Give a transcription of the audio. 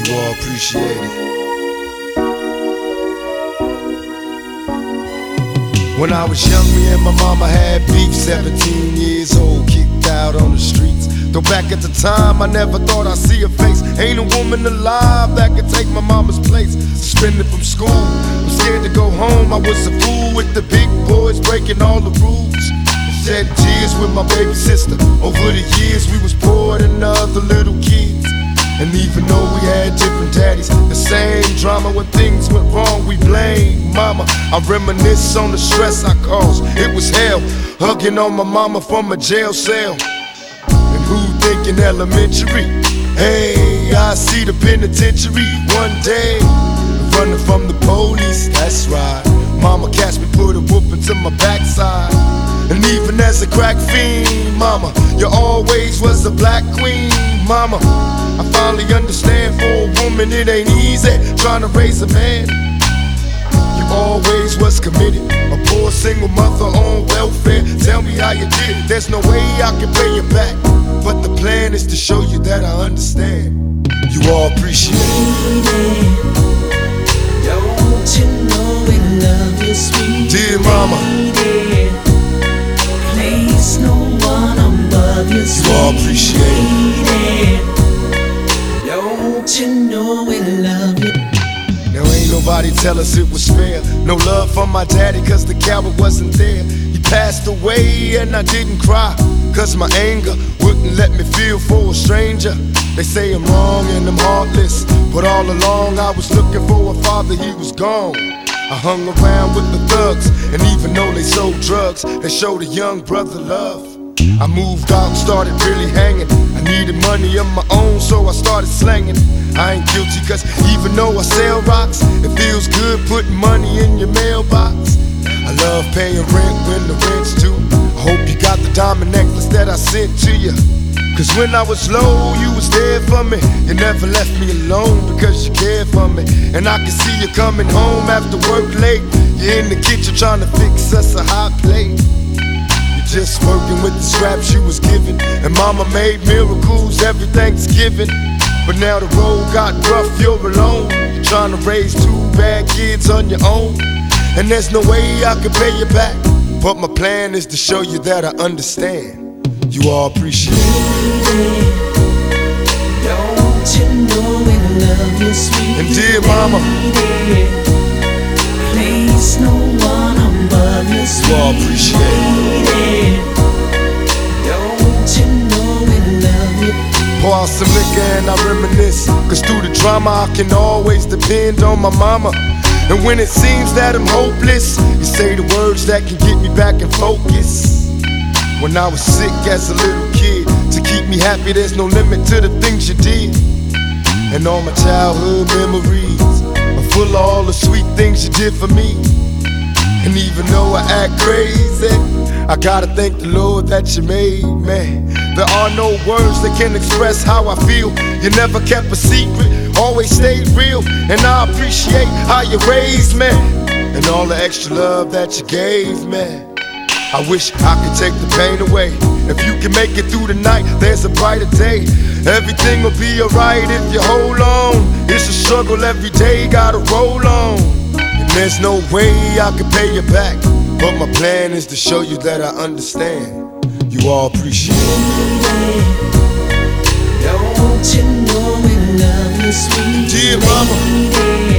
You all appreciate it. When I was young, me and my mama had beef. 17 years old, kicked out on the streets. Though back at the time, I never thought I'd see her face. Ain't a woman alive that could take my mama's place. Suspended from school, I'm scared to go home. I was a fool with the big boys, breaking all the rules. Shed tears with my baby sister. Over the years, we was poor than other little kids. And even though we had different daddies, the same drama when things went wrong, we blame mama. I reminisce on the stress I caused. It was hell, hugging on my mama from a jail cell. And who thinking elementary? Hey, I see the penitentiary one day. Running from the police, that's right. Mama catch me, put a whooping to my backside. And even as a crack fiend, mama, you always was a black queen, mama. I finally understand, for a woman it ain't easy trying to raise a man. You always was committed, a poor single mother on welfare. Tell me how you did it, there's no way I can pay you back. But the plan is to show you that I understand. You all appreciate it. Don't you know we love you, sweet dear mama. Place no one above you, sweet You all appreciate it. Don't you know we love you? Now ain't nobody tell us it was fair. No love from my daddy cause the coward wasn't there. He passed away and I didn't cry, cause my anger wouldn't let me feel for a stranger. They say I'm wrong and I'm heartless, but all along I was looking for a father, he was gone. I hung around with the thugs, and even though they sold drugs, they showed a young brother love. I moved out and started really hanging. I needed money of my own, so I started slanging. I ain't guilty cause even though I sell rocks, it feels good putting money in your mailbox. I love paying rent when the rent's due. I hope you got the diamond necklace that I sent to you. Cause when I was low, you was there for me. You never left me alone because you cared for me. And I can see you coming home after work late. You're in the kitchen trying to fix us a hot plate. You're just working with the scraps you was given. And mama made miracles every Thanksgiving. But now the road got rough, you're alone. You're trying to raise two bad kids on your own. And there's no way I can pay you back. But my plan is to show you that I understand. You all appreciate it. Don't you know we love you, sweet And dear mama, place no one above you, sweet you all appreciate it. Don't you know we love you? Pour out some liquor and I reminisce, cause through the drama I can always depend on my mama. And when it seems that I'm hopeless, you say the words that can get me back in focus. When I was sick as a little kid, to keep me happy there's no limit to the things you did. And all my childhood memories are full of all the sweet things you did for me. And even though I act crazy, I gotta thank the Lord that you made me. There are no words that can express how I feel. You never kept a secret, always stayed real. And I appreciate how you raised me, and all the extra love that you gave me. I wish I could take the pain away. If you can make it through the night, there's a brighter day. Everything will be alright if you hold on. It's a struggle every day, gotta roll on. And there's no way I can pay you back, but my plan is to show you that I understand. You all appreciate it. Don't you know we love you, sweet Dear mama,